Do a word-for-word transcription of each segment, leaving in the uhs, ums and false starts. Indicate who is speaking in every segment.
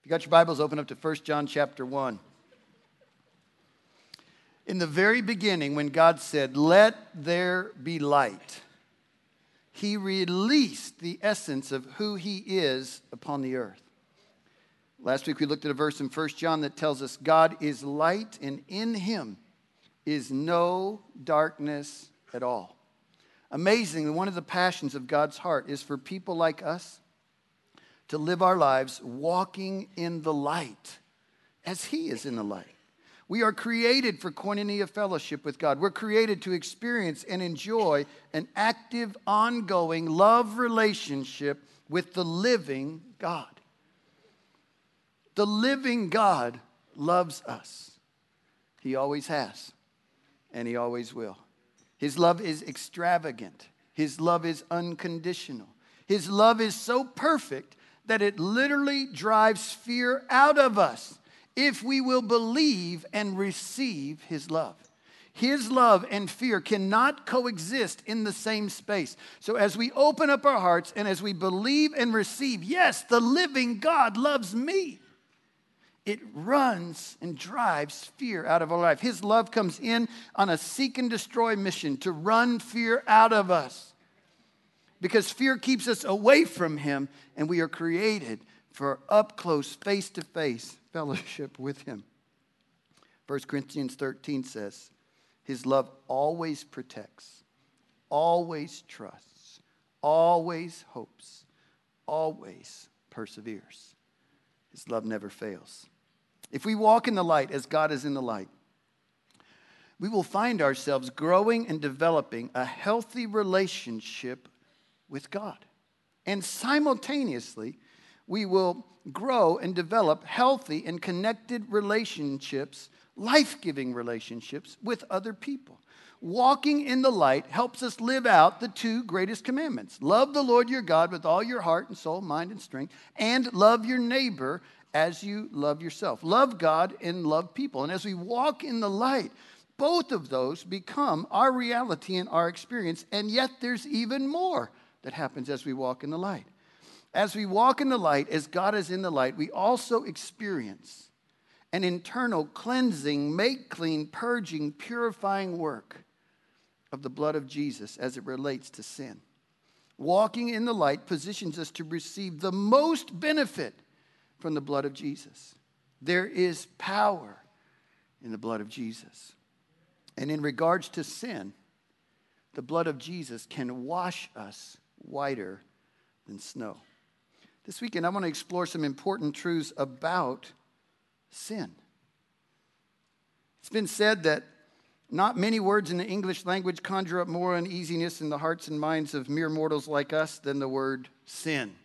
Speaker 1: If you got your Bibles, open up to First John chapter one. In the very beginning, when God said, "Let there be light," he released the essence of who he is upon the earth. Last week we looked at a verse in First John that tells us God is light, and in him is no darkness at all. Amazingly, one of the passions of God's heart is for people like us to live our lives walking in the light as he is in the light. We are created for koinonia fellowship with God. We're created to experience and enjoy an active, ongoing love relationship with the living God. The living God loves us. He always has, and he always will. His love is extravagant. His love is unconditional. His love is so perfect that it literally drives fear out of us if we will believe and receive his love. His love and fear cannot coexist in the same space. So as we open up our hearts and as we believe and receive, yes, the living God loves me, it runs and drives fear out of our life. His love comes in on a seek and destroy mission to run fear out of us. Because fear keeps us away from him, and we are created for up-close, face-to-face fellowship with him. First Corinthians thirteen says, his love always protects, always trusts, always hopes, always perseveres. His love never fails. If we walk in the light as God is in the light, we will find ourselves growing and developing a healthy relationship with God. And simultaneously, we will grow and develop healthy and connected relationships, life-giving relationships with other people. Walking in the light helps us live out the two greatest commandments. Love the Lord your God with all your heart and soul, mind, and strength, and love your neighbor as you love yourself. Love God and love people. And as we walk in the light, both of those become our reality and our experience, and yet there's even more that happens as we walk in the light. As we walk in the light, as God is in the light, we also experience an internal cleansing, make clean, purging, purifying work of the blood of Jesus as it relates to sin. Walking in the light positions us to receive the most benefit from the blood of Jesus. There is power in the blood of Jesus. And in regards to sin, the blood of Jesus can wash us whiter than snow. This weekend, I want to explore some important truths about sin. It's been said that not many words in the English language conjure up more uneasiness in the hearts and minds of mere mortals like us than the word sin.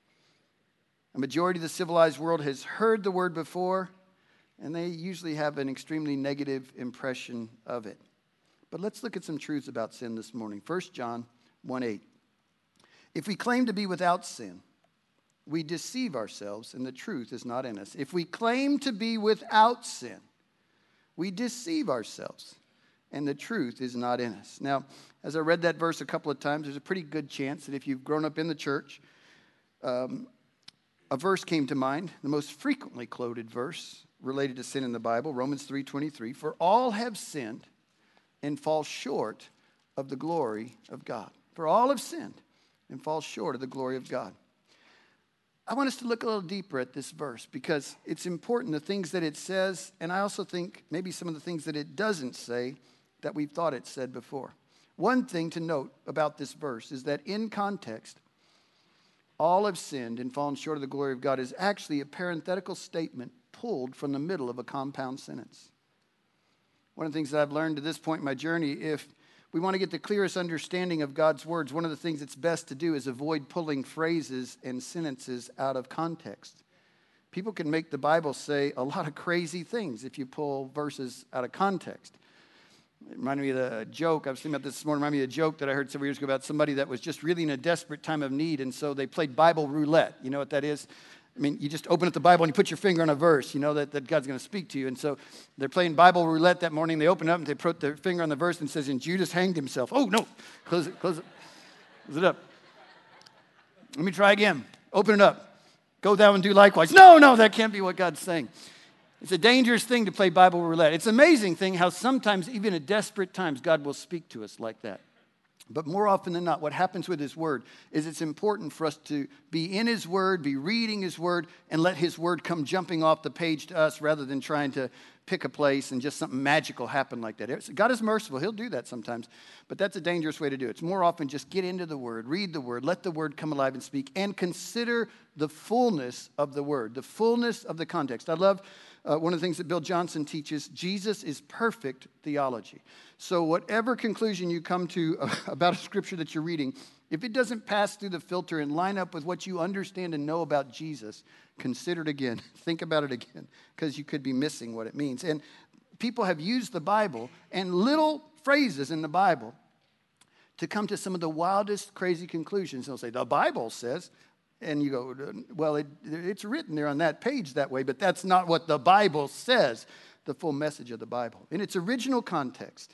Speaker 1: A majority of the civilized world has heard the word before, and they usually have an extremely negative impression of it. But let's look at some truths about sin this morning. First John one eight. If we claim to be without sin, we deceive ourselves and the truth is not in us. If we claim to be without sin, we deceive ourselves and the truth is not in us. Now, as I read that verse a couple of times, there's a pretty good chance that if you've grown up in the church, um, a verse came to mind, the most frequently quoted verse related to sin in the Bible, Romans three twenty-three. For all have sinned and fall short of the glory of God. For all have sinned and fall short of the glory of God. I want us to look a little deeper at this verse because it's important, the things that it says, and I also think maybe some of the things that it doesn't say that we've thought it said before. One thing to note about this verse is that in context, all have sinned and fallen short of the glory of God is actually a parenthetical statement pulled from the middle of a compound sentence. One of the things that I've learned to this point in my journey, if we want to get the clearest understanding of God's words, one of the things that's best to do is avoid pulling phrases and sentences out of context. People can make the Bible say a lot of crazy things if you pull verses out of context. It reminded me of a joke. I was thinking about this this morning. It reminded me of a joke that I heard several years ago about somebody that was just really in a desperate time of need, and so they played Bible roulette. You know what that is? I mean, you just open up the Bible and you put your finger on a verse, you know, that, that God's going to speak to you. And so they're playing Bible roulette that morning. They open up and they put their finger on the verse and it says, and Judas hanged himself. Oh, no. Close it, close it. Close it up. Let me try again. Open it up. Go thou and do likewise. No, no, that can't be what God's saying. It's a dangerous thing to play Bible roulette. It's an amazing thing how sometimes, even at desperate times, God will speak to us like that. But more often than not, what happens with His Word is it's important for us to be in His Word, be reading His Word, and let His Word come jumping off the page to us rather than trying to pick a place and just something magical happen like that. God is merciful. He'll do that sometimes. But that's a dangerous way to do it. It's more often just get into the Word, read the Word, let the Word come alive and speak, and consider the fullness of the Word, the fullness of the context. I love uh, one of the things that Bill Johnson teaches. Jesus is perfect theology. So whatever conclusion you come to about a scripture that you're reading, if it doesn't pass through the filter and line up with what you understand and know about Jesus, consider it again. Think about it again, because you could be missing what it means. And people have used the Bible and little phrases in the Bible to come to some of the wildest, crazy conclusions. They'll say, the Bible says, and you go, well, it, it's written there on that page that way, but that's not what the Bible says, the full message of the Bible. In its original context,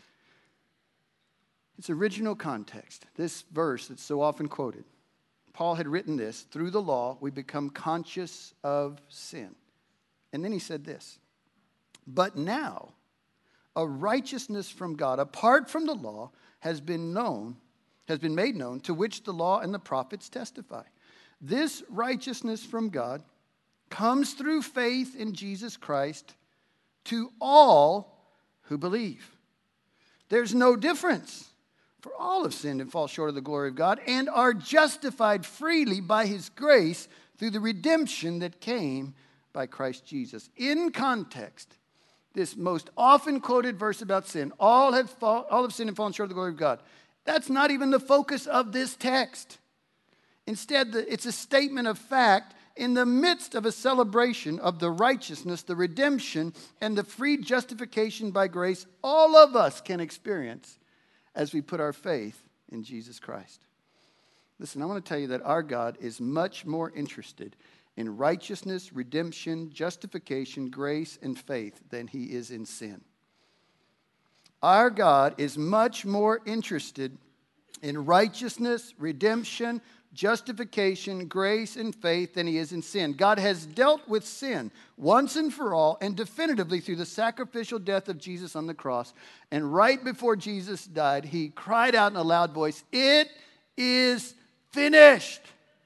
Speaker 1: its original context, this verse that's so often quoted, Paul had written this, through the law, we become conscious of sin. And then he said this, but now a righteousness from God, apart from the law, has been known, has been made known, to which the law and the prophets testify. This righteousness from God comes through faith in Jesus Christ to all who believe. There's no difference. For all have sinned and fall short of the glory of God and are justified freely by His grace through the redemption that came by Christ Jesus. In context, this most often quoted verse about sin, all have, fall, all have sinned and fallen short of the glory of God. That's not even the focus of this text. Instead, it's a statement of fact in the midst of a celebration of the righteousness, the redemption, and the free justification by grace all of us can experience as we put our faith in Jesus Christ. Listen, I want to tell you that our God is much more interested in righteousness, redemption, justification, grace, and faith than He is in sin. Our God is much more interested in righteousness, redemption, justification, grace, and faith than He is in sin. God has dealt with sin once and for all and definitively through the sacrificial death of Jesus on the cross. And right before Jesus died, He cried out in a loud voice, "It is finished."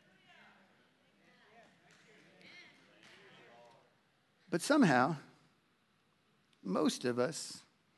Speaker 1: But somehow, most of us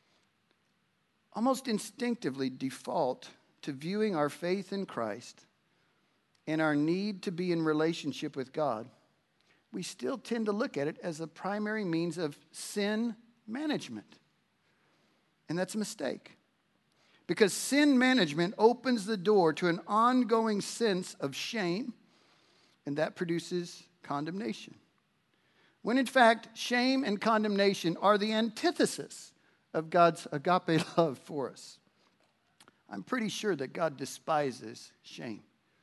Speaker 1: almost instinctively default to viewing our faith in Christ and our need to be in relationship with God. We still tend to look at it as a primary means of sin management. And that's a mistake. Because sin management opens the door to an ongoing sense of shame, and that produces condemnation. When in fact, shame and condemnation are the antithesis of God's agape love for us. I'm pretty sure that God despises shame.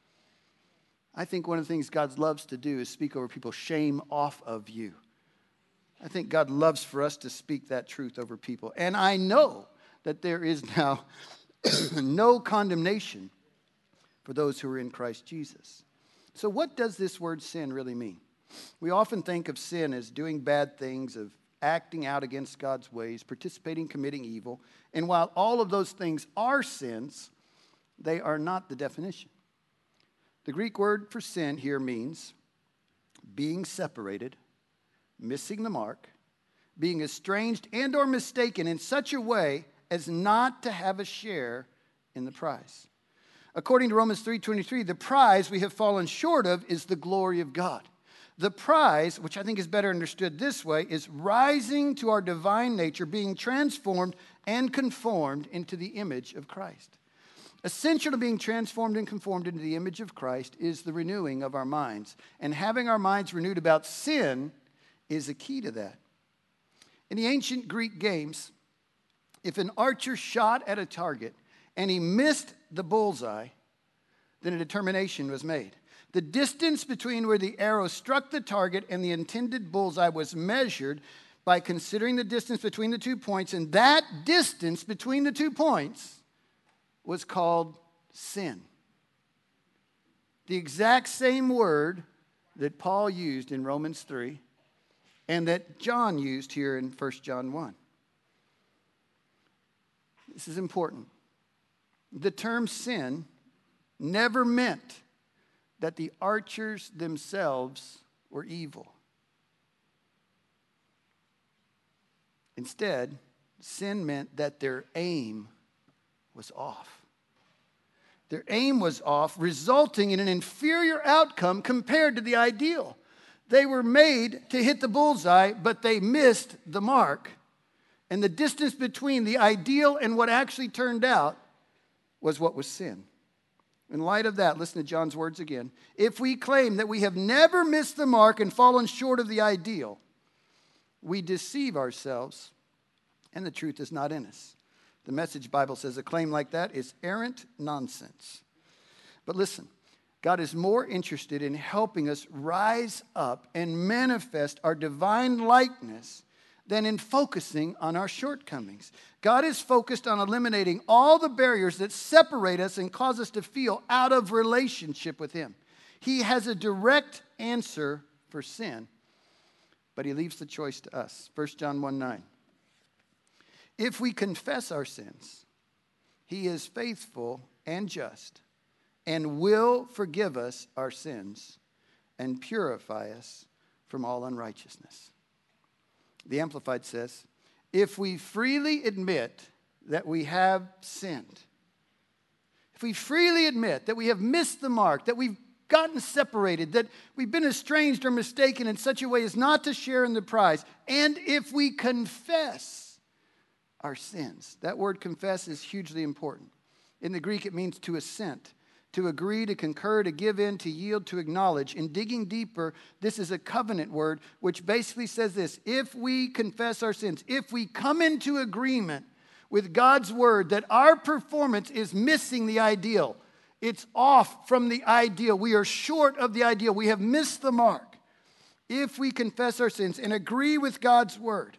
Speaker 1: I think one of the things God loves to do is speak over people, shame off of you. I think God loves for us to speak that truth over people. And I know that there is now no condemnation for those who are in Christ Jesus. So what does this word sin really mean? We often think of sin as doing bad things, of acting out against God's ways, participating, committing evil. And while all of those things are sins, they are not the definition. The Greek word for sin here means being separated, missing the mark, being estranged and or mistaken in such a way as not to have a share in the prize. According to Romans three twenty-three, the prize we have fallen short of is the glory of God. The prize, which I think is better understood this way, is rising to our divine nature, being transformed and conformed into the image of Christ. Essential to being transformed and conformed into the image of Christ is the renewing of our minds. And having our minds renewed about sin is a key to that. In the ancient Greek games, if an archer shot at a target and he missed the bullseye, then a determination was made. The distance between where the arrow struck the target and the intended bullseye was measured by considering the distance between the two points, and that distance between the two points was called sin. The exact same word that Paul used in Romans three and that John used here in First John one. This is important. The term sin never meant that the archers themselves were evil. Instead, sin meant that their aim was off. Their aim was off, resulting in an inferior outcome compared to the ideal. They were made to hit the bullseye, but they missed the mark. And the distance between the ideal and what actually turned out was what was sin. In light of that, listen to John's words again. If we claim that we have never missed the mark and fallen short of the ideal, we deceive ourselves, and the truth is not in us. The Message Bible says a claim like that is errant nonsense. But listen, God is more interested in helping us rise up and manifest our divine likeness than in focusing on our shortcomings. God is focused on eliminating all the barriers that separate us and cause us to feel out of relationship with Him. He has a direct answer for sin, but He leaves the choice to us. First John one nine. If we confess our sins, He is faithful and just and will forgive us our sins and purify us from all unrighteousness. The Amplified says, if we freely admit that we have sinned, if we freely admit that we have missed the mark, that we've gotten separated, that we've been estranged or mistaken in such a way as not to share in the prize, and if we confess our sins. That word confess is hugely important. In the Greek, it means to assent, to agree, to concur, to give in, to yield, to acknowledge. In digging deeper, this is a covenant word, which basically says this: if we confess our sins, if we come into agreement with God's word that our performance is missing the ideal, it's off from the ideal, we are short of the ideal, we have missed the mark. If we confess our sins and agree with God's word,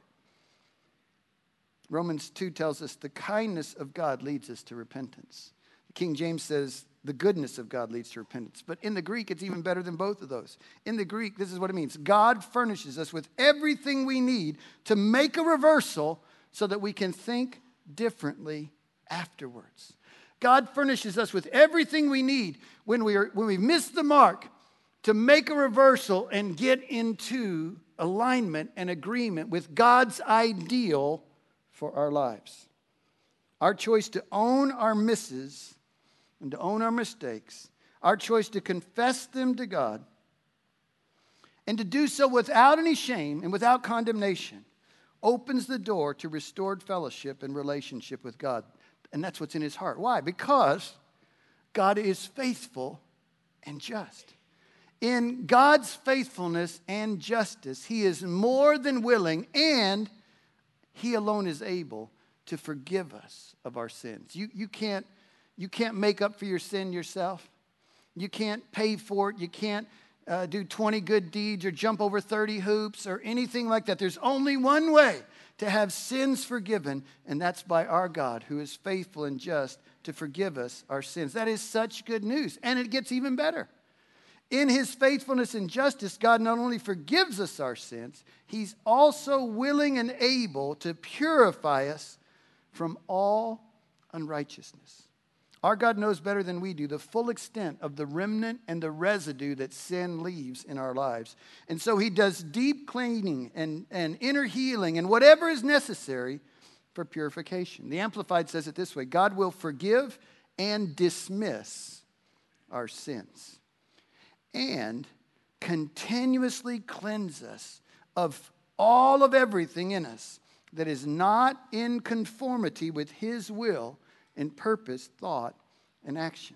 Speaker 1: Romans two tells us the kindness of God leads us to repentance. King James says the goodness of God leads to repentance. But in the Greek, it's even better than both of those. In the Greek, this is what it means. God furnishes us with everything we need to make a reversal so that we can think differently afterwards. God furnishes us with everything we need when we are when we miss the mark to make a reversal and get into alignment and agreement with God's ideal for our lives. Our choice to own our misses and to own our mistakes, our choice to confess them to God, and to do so without any shame and without condemnation, opens the door to restored fellowship and relationship with God. And that's what's in His heart. Why? Because God is faithful and just. In God's faithfulness and justice, He is more than willing, and He alone is able to forgive us of our sins. You, you, can't, you can't make up for your sin yourself. You can't pay for it. You can't uh, do twenty good deeds or jump over thirty hoops or anything like that. There's only one way to have sins forgiven, and that's by our God, who is faithful and just to forgive us our sins. That is such good news, and it gets even better. In His faithfulness and justice, God not only forgives us our sins, He's also willing and able to purify us from all unrighteousness. Our God knows better than we do the full extent of the remnant and the residue that sin leaves in our lives. And so He does deep cleaning and, and inner healing and whatever is necessary for purification. The Amplified says it this way: God will forgive and dismiss our sins and continuously cleanse us of all of everything in us that is not in conformity with His will and purpose, thought, and action.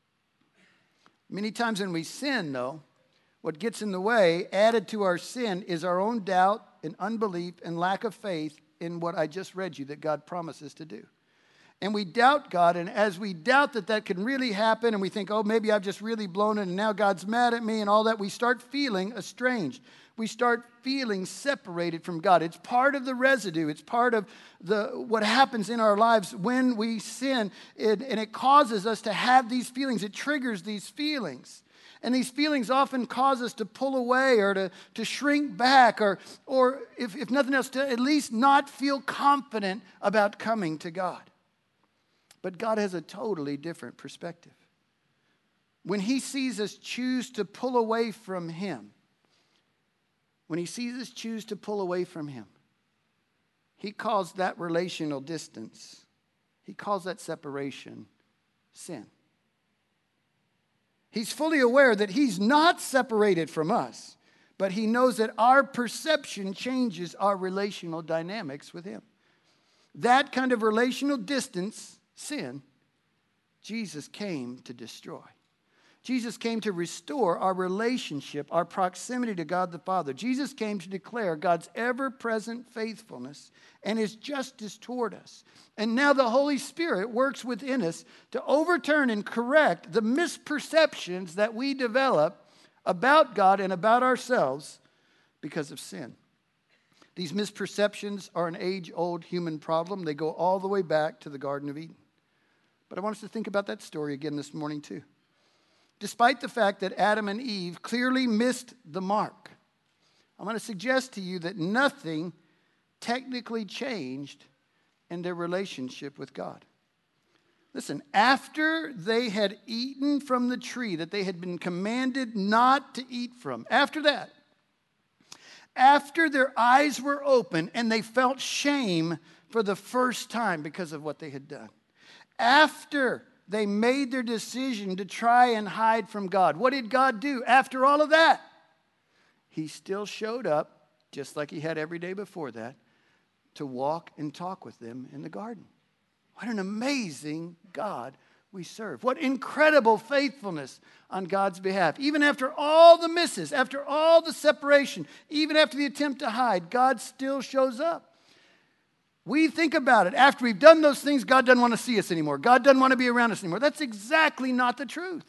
Speaker 1: Many times when we sin, though, what gets in the way, added to our sin, is our own doubt and unbelief and lack of faith in what I just read you that God promises to do. And we doubt God, and as we doubt that that can really happen, and we think, oh, maybe I've just really blown it, and now God's mad at me and all that, we start feeling estranged. We start feeling separated from God. It's part of the residue. It's part of the what happens in our lives when we sin, it, and it causes us to have these feelings. It triggers these feelings. And these feelings often cause us to pull away or to, to shrink back or, or if, if nothing else, to at least not feel confident about coming to God. But God has a totally different perspective. When he sees us choose to pull away from him, when he sees us choose to pull away from him, he calls that relational distance, he calls that separation sin. He's fully aware that he's not separated from us, but he knows that our perception changes our relational dynamics with him. That kind of relational distance, sin, Jesus came to destroy. Jesus came to restore our relationship, our proximity to God the Father. Jesus came to declare God's ever-present faithfulness and his justice toward us. And now the Holy Spirit works within us to overturn and correct the misperceptions that we develop about God and about ourselves because of sin. These misperceptions are an age-old human problem. They go all the way back to the Garden of Eden. But I want us to think about that story again this morning too. Despite the fact that Adam and Eve clearly missed the mark, I'm going to suggest to you that nothing technically changed in their relationship with God. Listen, after they had eaten from the tree that they had been commanded not to eat from, after that, after their eyes were open and they felt shame for the first time because of what they had done, after they made their decision to try and hide from God. What did God do after all of that? He still showed up, just like he had every day before that, to walk and talk with them in the garden. What an amazing God we serve. What incredible faithfulness on God's behalf. Even after all the misses, after all the separation, even after the attempt to hide, God still shows up. We think about it. After we've done those things, God doesn't want to see us anymore. God doesn't want to be around us anymore. That's exactly not the truth.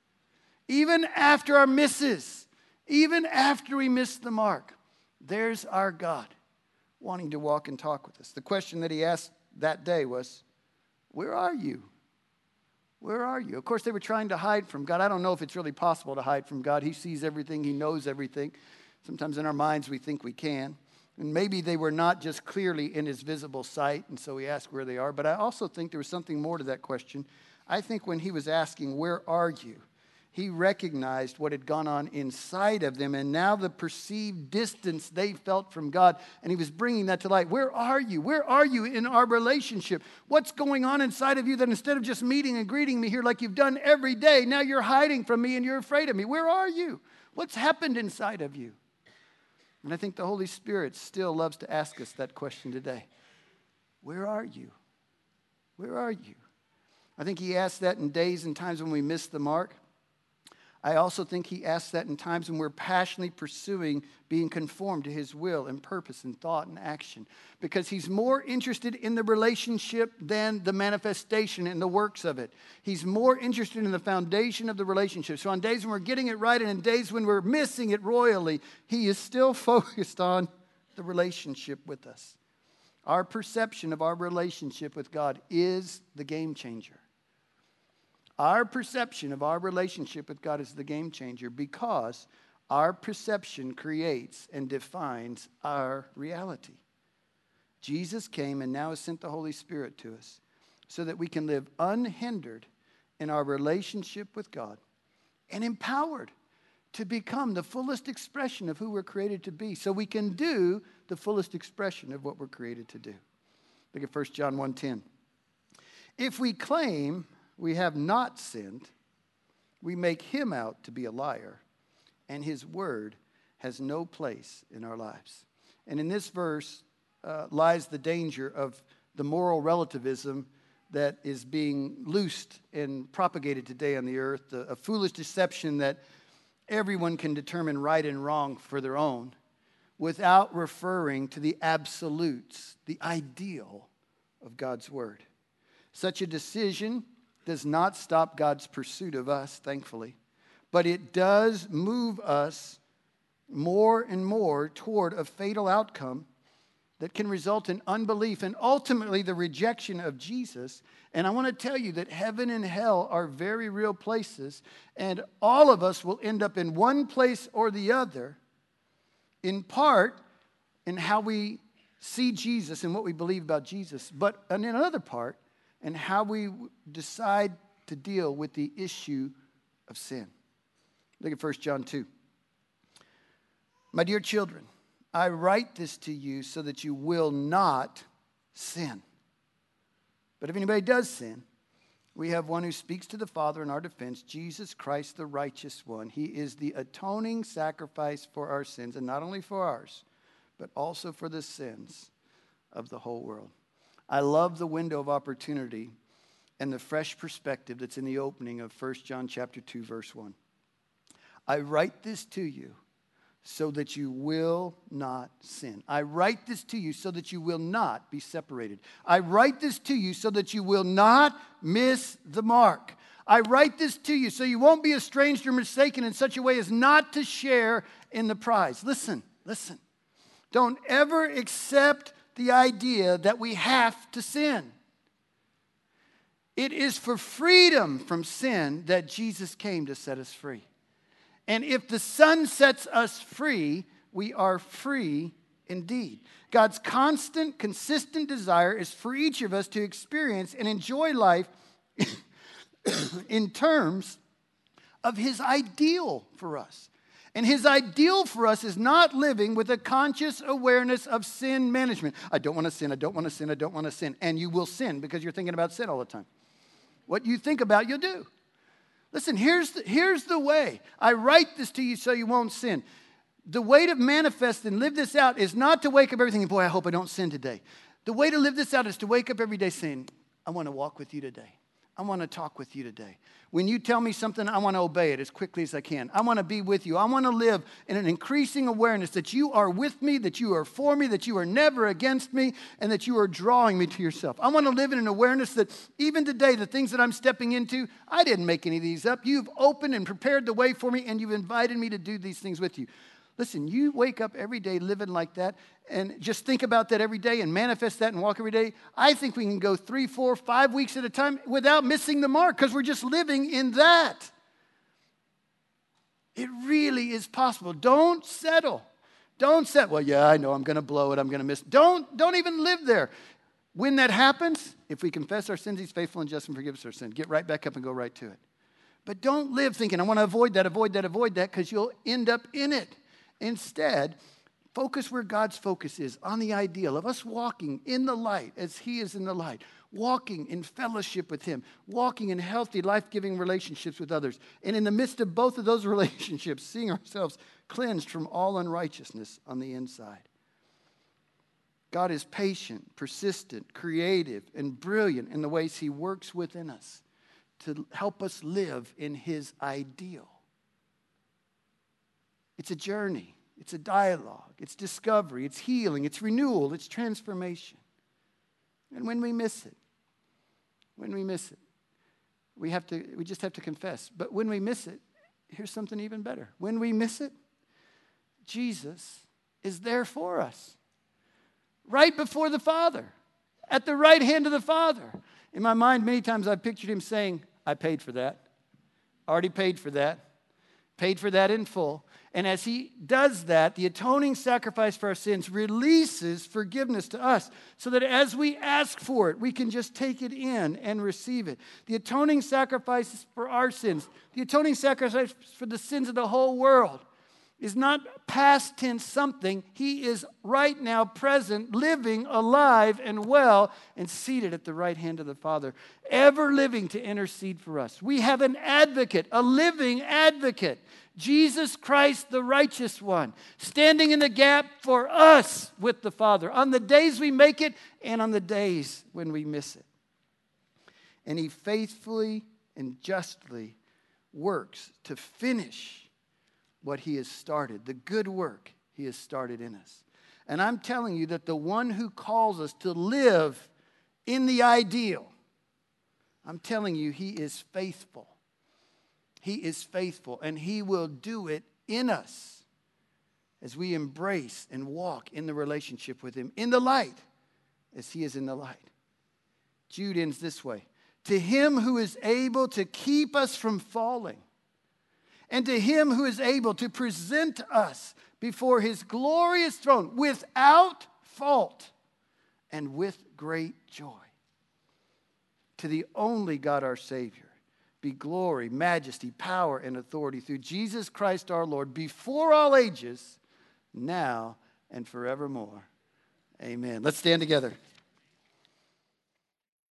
Speaker 1: Even after our misses, even after we miss the mark, there's our God wanting to walk and talk with us. The question that he asked that day was, where are you? Where are you? Of course, they were trying to hide from God. I don't know if it's really possible to hide from God. He sees everything. He knows everything. Sometimes in our minds we think we can. And maybe they were not just clearly in his visible sight, and so he asked where they are. But I also think there was something more to that question. I think when he was asking, where are you? He recognized what had gone on inside of them, and now the perceived distance they felt from God, and he was bringing that to light. Where are you? Where are you in our relationship? What's going on inside of you that instead of just meeting and greeting me here like you've done every day, now you're hiding from me and you're afraid of me? Where are you? What's happened inside of you? And I think the Holy Spirit still loves to ask us that question today. Where are you? Where are you? I think he asks that in days and times when we miss the mark. I also think he asks that in times when we're passionately pursuing being conformed to his will and purpose and thought and action. Because he's more interested in the relationship than the manifestation and the works of it. He's more interested in the foundation of the relationship. So on days when we're getting it right and in days when we're missing it royally, he is still focused on the relationship with us. Our perception of our relationship with God is the game changer. Our perception of our relationship with God is the game changer because our perception creates and defines our reality. Jesus came and now has sent the Holy Spirit to us so that we can live unhindered in our relationship with God and empowered to become the fullest expression of who we're created to be so we can do the fullest expression of what we're created to do. Look at First John one ten. If we claim we have not sinned, we make him out to be a liar, and his word has no place in our lives. And in this verse uh, lies the danger of the moral relativism that is being loosed and propagated today on the earth, a, a foolish deception that everyone can determine right and wrong for their own without referring to the absolutes, the ideal of God's word. Such a decision does not stop God's pursuit of us, thankfully, but it does move us more and more toward a fatal outcome that can result in unbelief and ultimately the rejection of Jesus. And I want to tell you that heaven and hell are very real places, and all of us will end up in one place or the other, in part in how we see Jesus and what we believe about Jesus, but in another part in how we decide to deal with the issue of sin. Look at First John two. My dear children, I write this to you so that you will not sin. But if anybody does sin, we have one who speaks to the Father in our defense, Jesus Christ, the righteous one. He is the atoning sacrifice for our sins, and not only for ours, but also for the sins of the whole world. I love the window of opportunity and the fresh perspective that's in the opening of First John chapter two, verse one. I write this to you so that you will not sin. I write this to you so that you will not be separated. I write this to you so that you will not miss the mark. I write this to you so you won't be estranged or mistaken in such a way as not to share in the prize. Listen, listen. Don't ever accept the idea that we have to sin. It is for freedom from sin that Jesus came to set us free. And if the Son sets us free, we are free indeed. God's constant, consistent desire is for each of us to experience and enjoy life in terms of His ideal for us. And His ideal for us is not living with a conscious awareness of sin management. I don't want to sin, I don't want to sin, I don't want to sin. And you will sin because you're thinking about sin all the time. What you think about, you'll do. Listen, here's the, here's the way. I write this to you so you won't sin. The way to manifest and live this out is not to wake up every day, boy, I hope I don't sin today. The way to live this out is to wake up every day saying, I want to walk with you today. I want to talk with you today. When you tell me something, I want to obey it as quickly as I can. I want to be with you. I want to live in an increasing awareness that you are with me, that you are for me, that you are never against me, and that you are drawing me to yourself. I want to live in an awareness that even today, the things that I'm stepping into, I didn't make any of these up. You've opened and prepared the way for me, and you've invited me to do these things with you. Listen, you wake up every day living like that and just think about that every day and manifest that and walk every day. I think we can go three, four, five weeks at a time without missing the mark because we're just living in that. It really is possible. Don't settle. Don't settle. Well, yeah, I know I'm going to blow it. I'm going to miss. Don't, don't even live there. When that happens, if we confess our sins, He's faithful and just and forgive us our sin. Get right back up and go right to it. But don't live thinking, I want to avoid that, avoid that, avoid that, because you'll end up in it. Instead, focus where God's focus is, on the ideal of us walking in the light as He is in the light, walking in fellowship with Him, walking in healthy, life-giving relationships with others. And in the midst of both of those relationships, seeing ourselves cleansed from all unrighteousness on the inside. God is patient, persistent, creative, and brilliant in the ways He works within us to help us live in His ideal. It's a journey. It's a dialogue. It's discovery. It's healing. It's renewal. It's transformation. And when we miss it, when we miss it, we have to, we just have to confess. But when we miss it, here's something even better. When we miss it, Jesus is there for us. Right before the Father. At the right hand of the Father. In my mind, many times I've pictured Him saying, I paid for that. Already paid for that. Paid for that in full. And as He does that, the atoning sacrifice for our sins releases forgiveness to us so that as we ask for it, we can just take it in and receive it. The atoning sacrifice is for our sins. The atoning sacrifice for the sins of the whole world is not past tense something. He is right now present, living, alive, and well, and seated at the right hand of the Father, ever living to intercede for us. We have an advocate, a living advocate, Jesus Christ, the righteous one, standing in the gap for us with the Father on the days we make it and on the days when we miss it. And He faithfully and justly works to finish what He has started, the good work He has started in us. And I'm telling you that the one who calls us to live in the ideal, I'm telling you, He is faithful. He is faithful, and He will do it in us as we embrace and walk in the relationship with him, in the light, as he is in the light. Jude ends this way. To him who is able to keep us from falling, and to him who is able to present us before his glorious throne without fault and with great joy. To the only God our Savior be glory, majesty, power, and authority through Jesus Christ our Lord, before all ages, now and forevermore. Amen. Let's stand together.